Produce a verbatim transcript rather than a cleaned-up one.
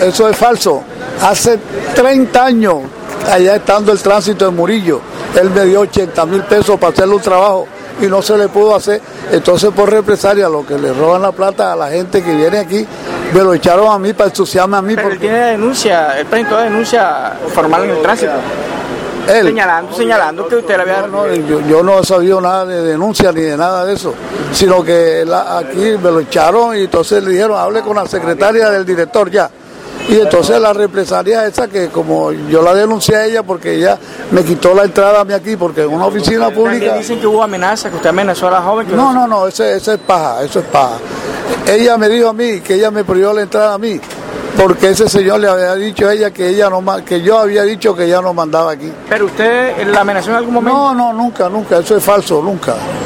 eso es falso. Hace treinta años, allá estando el tránsito de Murillo, él me dio ochenta mil pesos para hacerle un trabajo y no se le pudo hacer. Entonces, por represalia, lo que le roban la plata a la gente que viene aquí, me lo echaron a mí para ensuciarme a mí. Pero porque él tiene denuncia, él presentó denuncia formal en el tránsito. Él, señalando, señalando que usted le había... No, no, yo, yo no he sabido nada de denuncia ni de nada de eso, sino que la, aquí me lo echaron y entonces le dijeron, hable con la secretaria del director ya. Y entonces la represalia esa que como yo la denuncié a ella porque ella me quitó la entrada a mí aquí, porque en una oficina pública... También dicen que hubo amenaza, que usted amenazó a la joven. Que no, no, no, eso, eso es paja, eso es paja. Ella me dijo a mí que ella me prohibió la entrada a mí, porque ese señor le había dicho a ella que ella no que yo había dicho que ella no mandaba aquí. ¿Pero usted la amenazó en algún momento? No, no, nunca, nunca, eso es falso, nunca.